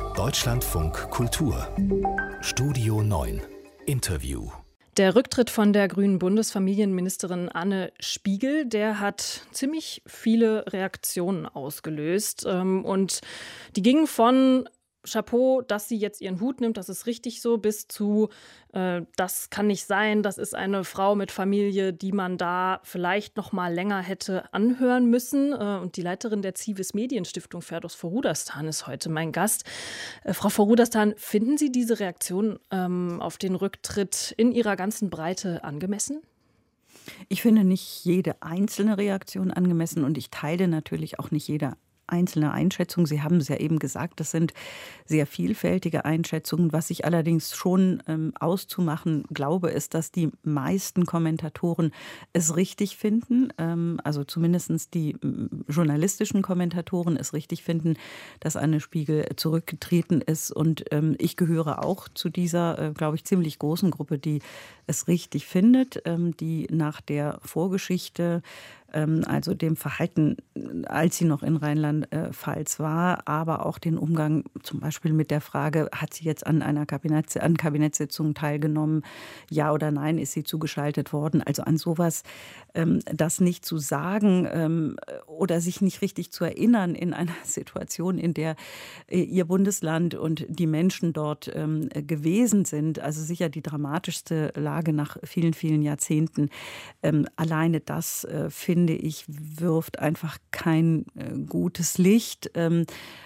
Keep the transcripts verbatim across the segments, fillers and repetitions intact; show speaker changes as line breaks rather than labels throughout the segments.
Deutschlandfunk Kultur Studio neun Interview.
Der Rücktritt von der grünen Bundesfamilienministerin Anne Spiegel, der hat ziemlich viele Reaktionen ausgelöst. Und die gingen von Chapeau, dass sie jetzt ihren Hut nimmt, das ist richtig so, bis zu, äh, das kann nicht sein, das ist eine Frau mit Familie, die man da vielleicht noch mal länger hätte anhören müssen. Äh, und die Leiterin der Zivis Medienstiftung, Ferdows Forudastan, ist heute mein Gast. Äh, Frau Forudastan, finden Sie diese Reaktion ähm, auf den Rücktritt in ihrer ganzen Breite angemessen?
Ich finde nicht jede einzelne Reaktion angemessen und ich teile natürlich auch nicht jede einzelne Einschätzung. Sie haben es ja eben gesagt, das sind sehr vielfältige Einschätzungen. Was ich allerdings schon ähm, auszumachen glaube, ist, dass die meisten Kommentatoren es richtig finden, ähm, also zumindest die ähm, journalistischen Kommentatoren es richtig finden, dass Anne Spiegel zurückgetreten ist. Und ähm, ich gehöre auch zu dieser, äh, glaube ich, ziemlich großen Gruppe, die es richtig findet, ähm, die nach der Vorgeschichte, also dem Verhalten, als sie noch in Rheinland-Pfalz war, aber auch den Umgang zum Beispiel mit der Frage, hat sie jetzt an einer Kabinetts- an Kabinettssitzungen teilgenommen, ja oder nein, ist sie zugeschaltet worden. Also an sowas, das nicht zu sagen oder sich nicht richtig zu erinnern in einer Situation, in der ihr Bundesland und die Menschen dort gewesen sind, also sicher die dramatischste Lage nach vielen, vielen Jahrzehnten. Alleine das finde finde ich, wirft einfach kein äh, gutes Licht ähm,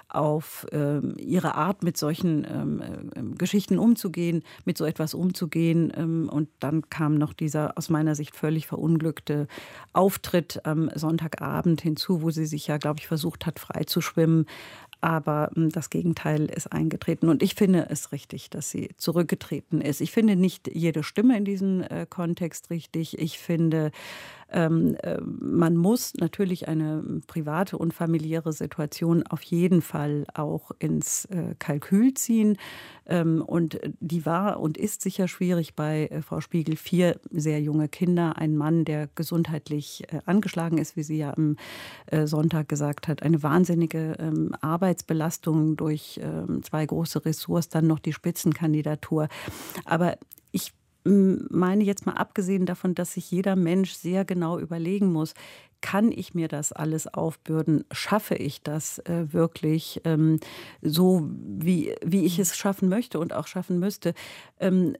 auf ähm, ihre Art, mit solchen ähm, äh, Geschichten umzugehen, mit so etwas umzugehen. Ähm, und dann kam noch dieser aus meiner Sicht völlig verunglückte Auftritt am Sonntagabend hinzu, wo sie sich ja, glaube ich, versucht hat, frei zu schwimmen. Aber das Gegenteil ist eingetreten. Und ich finde es richtig, dass sie zurückgetreten ist. Ich finde nicht jede Stimme in diesem äh, Kontext richtig. Ich finde, ähm, äh, man muss natürlich eine private und familiäre Situation auf jeden Fall auch ins äh, Kalkül ziehen. Ähm, und die war und ist sicher schwierig bei äh, Frau Spiegel. Vier sehr junge Kinder, ein Mann, der gesundheitlich äh, angeschlagen ist, wie sie ja am äh, Sonntag gesagt hat. Eine wahnsinnige ähm, Arbeitsbelastung durch ähm, zwei große Ressorts, dann noch die Spitzenkandidatur. Aber ich meine jetzt mal abgesehen davon, dass sich jeder Mensch sehr genau überlegen muss, kann ich mir das alles aufbürden? Schaffe ich das äh, wirklich ähm, so, wie, wie ich es schaffen möchte und auch schaffen müsste? Ähm,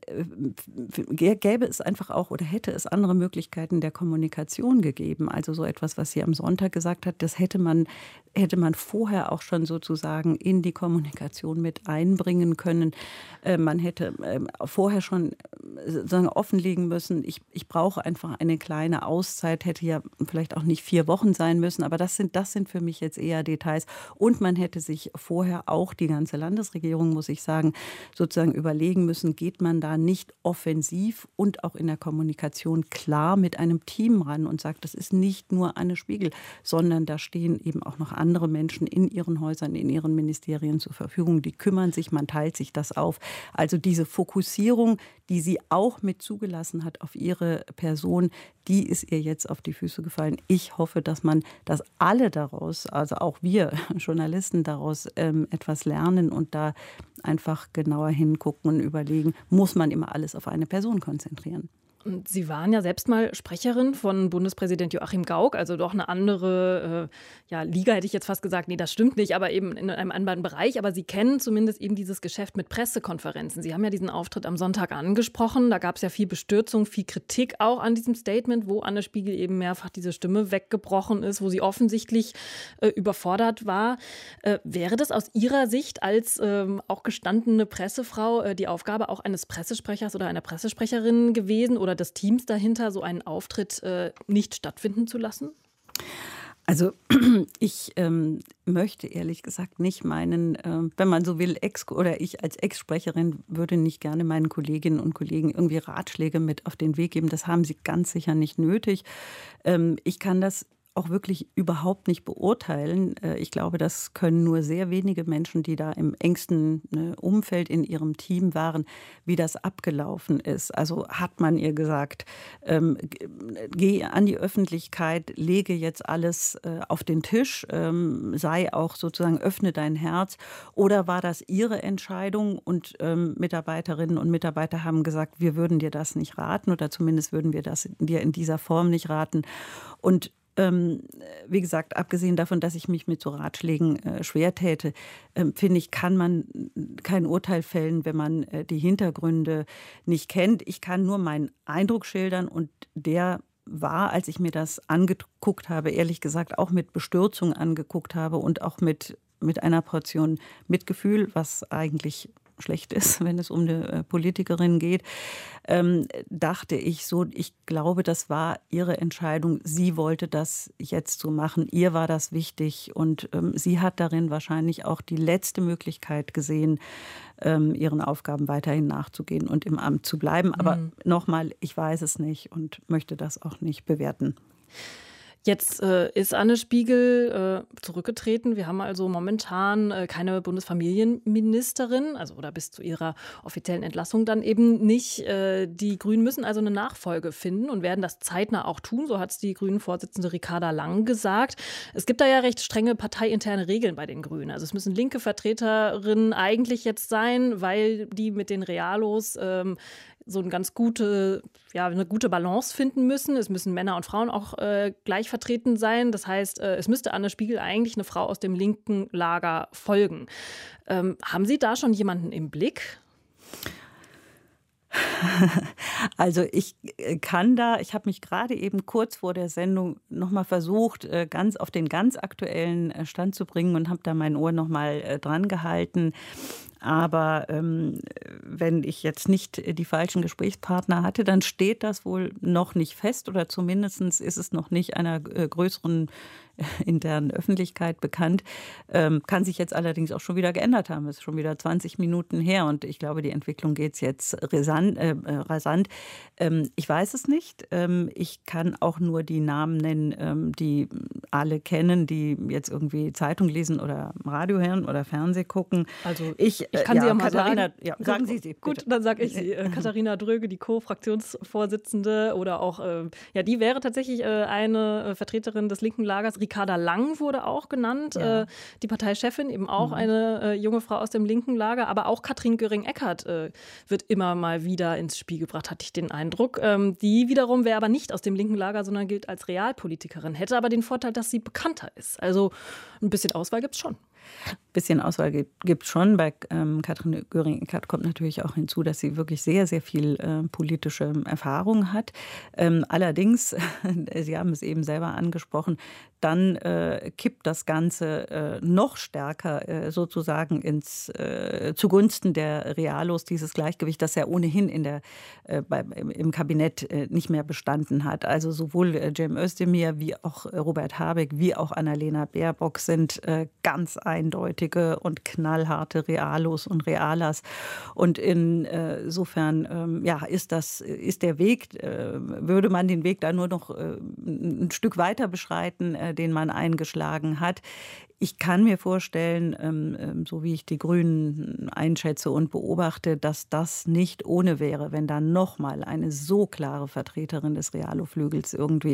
äh, gäbe es einfach auch oder hätte es andere Möglichkeiten der Kommunikation gegeben? Also so etwas, was sie am Sonntag gesagt hat, das hätte man, hätte man vorher auch schon sozusagen in die Kommunikation mit einbringen können. Äh, man hätte äh, vorher schon äh, sozusagen offenlegen müssen, ich, ich brauche einfach eine kleine Auszeit, hätte ja vielleicht auch nicht nicht vier Wochen sein müssen, aber das sind, das sind für mich jetzt eher Details. Und man hätte sich vorher auch, die ganze Landesregierung, muss ich sagen, sozusagen überlegen müssen, geht man da nicht offensiv und auch in der Kommunikation klar mit einem Team ran und sagt, das ist nicht nur Anne Spiegel, sondern da stehen eben auch noch andere Menschen in ihren Häusern, in ihren Ministerien zur Verfügung, die kümmern sich, man teilt sich das auf. Also diese Fokussierung, die sie auch mit zugelassen hat auf ihre Person, die ist ihr jetzt auf die Füße gefallen. Ich hoffe, dass man, dass alle daraus, also auch wir Journalisten daraus ähm, etwas lernen und da einfach genauer hingucken und überlegen, muss man immer alles auf eine Person konzentrieren.
Und Sie waren ja selbst mal Sprecherin von Bundespräsident Joachim Gauck, also doch eine andere äh, ja, Liga, hätte ich jetzt fast gesagt. Nee, das stimmt nicht, aber eben in einem anderen Bereich. Aber Sie kennen zumindest eben dieses Geschäft mit Pressekonferenzen. Sie haben ja diesen Auftritt am Sonntag angesprochen. Da gab es ja viel Bestürzung, viel Kritik auch an diesem Statement, wo Anne Spiegel eben mehrfach diese Stimme weggebrochen ist, wo sie offensichtlich äh, überfordert war. Äh, wäre das aus Ihrer Sicht als äh, auch gestandene Pressefrau äh, die Aufgabe auch eines Pressesprechers oder einer Pressesprecherin gewesen oder des Teams dahinter, so einen Auftritt äh, nicht stattfinden zu lassen?
Also ich ähm, möchte ehrlich gesagt nicht meinen, äh, wenn man so will, Ex- oder ich als Ex-Sprecherin würde nicht gerne meinen Kolleginnen und Kollegen irgendwie Ratschläge mit auf den Weg geben. Das haben sie ganz sicher nicht nötig. Ähm, ich kann das auch wirklich überhaupt nicht beurteilen. Ich glaube, das können nur sehr wenige Menschen, die da im engsten Umfeld in ihrem Team waren, wie das abgelaufen ist. Also hat man ihr gesagt, ähm, geh an die Öffentlichkeit, lege jetzt alles äh, auf den Tisch, ähm, sei auch sozusagen, öffne dein Herz. Oder war das ihre Entscheidung und ähm, Mitarbeiterinnen und Mitarbeiter haben gesagt, wir würden dir das nicht raten oder zumindest würden wir das dir in dieser Form nicht raten. Und Ähm, wie gesagt, abgesehen davon, dass ich mich mit so Ratschlägen äh, schwer täte, äh, finde ich, kann man kein Urteil fällen, wenn man äh, die Hintergründe nicht kennt. Ich kann nur meinen Eindruck schildern und der war, als ich mir das angeguckt habe, ehrlich gesagt auch mit Bestürzung angeguckt habe und auch mit, mit einer Portion Mitgefühl, was eigentlich schlecht ist, wenn es um eine Politikerin geht, ähm, dachte ich so, ich glaube, das war ihre Entscheidung. Sie wollte das jetzt so machen. Ihr war das wichtig und ähm, sie hat darin wahrscheinlich auch die letzte Möglichkeit gesehen, ähm, ihren Aufgaben weiterhin nachzugehen und im Amt zu bleiben. Aber mhm. nochmal, ich weiß es nicht und möchte das auch nicht bewerten.
Jetzt äh, ist Anne Spiegel äh, zurückgetreten. Wir haben also momentan äh, keine Bundesfamilienministerin, also oder bis zu ihrer offiziellen Entlassung dann eben nicht. Äh, die Grünen müssen also eine Nachfolge finden und werden das zeitnah auch tun. So hat es die Grünen-Vorsitzende Ricarda Lang gesagt. Es gibt da ja recht strenge parteiinterne Regeln bei den Grünen. Also es müssen linke Vertreterinnen eigentlich jetzt sein, weil die mit den Realos ähm, so eine ganz gute, ja, eine gute Balance finden müssen. Es müssen Männer und Frauen auch äh, gleich vertreten sein. Das heißt, äh, es müsste Anne Spiegel eigentlich eine Frau aus dem linken Lager folgen. Ähm, haben Sie da schon jemanden im Blick?
Also ich kann da, ich habe mich gerade eben kurz vor der Sendung nochmal versucht, ganz auf den ganz aktuellen Stand zu bringen und habe da mein Ohr nochmal dran gehalten. Aber ähm, wenn ich jetzt nicht die falschen Gesprächspartner hatte, dann steht das wohl noch nicht fest oder zumindest ist es noch nicht einer äh, größeren äh, internen Öffentlichkeit bekannt. Ähm, kann sich jetzt allerdings auch schon wieder geändert haben. Es ist schon wieder zwanzig Minuten her und ich glaube, die Entwicklung geht jetzt rasant. Äh, rasant. Ähm, ich weiß es nicht. Ähm, ich kann auch nur die Namen nennen, ähm, die alle kennen, die jetzt irgendwie Zeitung lesen oder Radio hören oder Fernseh gucken.
Also ich Ich kann
ja,
sie ja mal
Katharina,
sagen.
Ja, sagen Sie sie, bitte.
Gut, dann sage ich sie. Äh, Katharina Dröge, die Co-Fraktionsvorsitzende oder auch, äh, ja, die wäre tatsächlich äh, eine äh, Vertreterin des linken Lagers. Ricarda Lang wurde auch genannt, ja. äh, die Parteichefin, eben auch mhm. eine äh, junge Frau aus dem linken Lager. Aber auch Katrin Göring-Eckardt äh, wird immer mal wieder ins Spiel gebracht, hatte ich den Eindruck. Ähm, die wiederum wäre aber nicht aus dem linken Lager, sondern gilt als Realpolitikerin. Hätte aber den Vorteil, dass sie bekannter ist. Also ein bisschen Auswahl gibt es schon.
Ein bisschen Auswahl gibt es schon. Bei ähm, Katrin Göring-Eckardt kommt natürlich auch hinzu, dass sie wirklich sehr, sehr viel äh, politische Erfahrung hat. Ähm, allerdings, Sie haben es eben selber angesprochen, dann äh, kippt das Ganze äh, noch stärker äh, sozusagen ins, äh, zugunsten der Realos, dieses Gleichgewicht, das ja ohnehin in der, äh, bei, im Kabinett äh, nicht mehr bestanden hat. Also sowohl äh, Cem Özdemir wie auch äh, Robert Habeck wie auch Annalena Baerbock sind äh, ganz eindeutige und knallharte Realos und Realas. Und insofern ähm, ja, ist das, ist der Weg, äh, würde man den Weg da nur noch äh, ein Stück weiter beschreiten, äh, den man eingeschlagen hat. Ich kann mir vorstellen, so wie ich die Grünen einschätze und beobachte, dass das nicht ohne wäre, wenn da nochmal eine so klare Vertreterin des Realo-Flügels irgendwie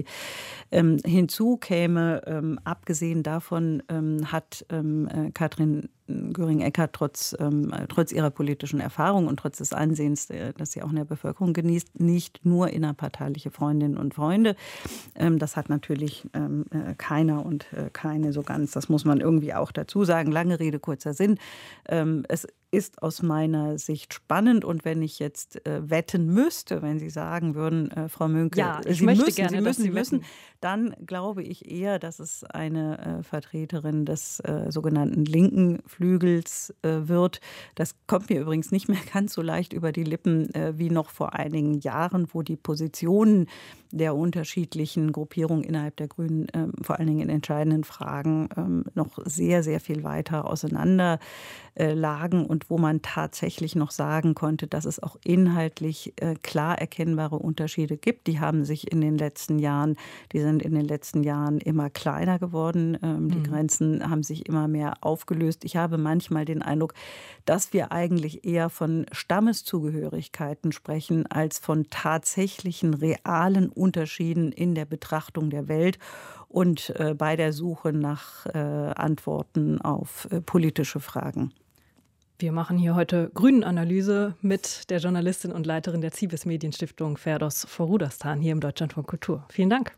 hinzukäme. Abgesehen davon hat Katrin Göring-Eckardt trotz, ähm, trotz ihrer politischen Erfahrung und trotz des Ansehens, äh, das sie auch in der Bevölkerung genießt, nicht nur innerparteiliche Freundinnen und Freunde. Ähm, das hat natürlich ähm, äh, keiner und äh, keine so ganz. Das muss man irgendwie auch dazu sagen. Lange Rede, kurzer Sinn. Ähm, es ist aus meiner Sicht spannend. Und wenn ich jetzt äh, wetten müsste, wenn Sie sagen würden, äh, Frau Münke,
ja, ich
Sie
möchte
müssen,
gerne,
Sie müssen, Sie müssen,
wetten.
Dann glaube ich eher, dass es eine äh, Vertreterin des äh, sogenannten linken Flügels äh, wird. Das kommt mir übrigens nicht mehr ganz so leicht über die Lippen äh, wie noch vor einigen Jahren, wo die Positionen der unterschiedlichen Gruppierungen innerhalb der Grünen äh, vor allen Dingen in entscheidenden Fragen äh, noch sehr, sehr viel weiter auseinander äh, lagen und und wo man tatsächlich noch sagen konnte, dass es auch inhaltlich äh, klar erkennbare Unterschiede gibt. Die haben sich in den letzten Jahren, die sind in den letzten Jahren immer kleiner geworden. Ähm, die mhm. Grenzen haben sich immer mehr aufgelöst. Ich habe manchmal den Eindruck, dass wir eigentlich eher von Stammeszugehörigkeiten sprechen, als von tatsächlichen realen Unterschieden in der Betrachtung der Welt und äh, bei der Suche nach äh, Antworten auf äh, politische Fragen.
Wir machen hier heute Grünen-Analyse mit der Journalistin und Leiterin der Cibis Medienstiftung Ferdos Forudastan hier im Deutschlandfunk Kultur. Vielen Dank.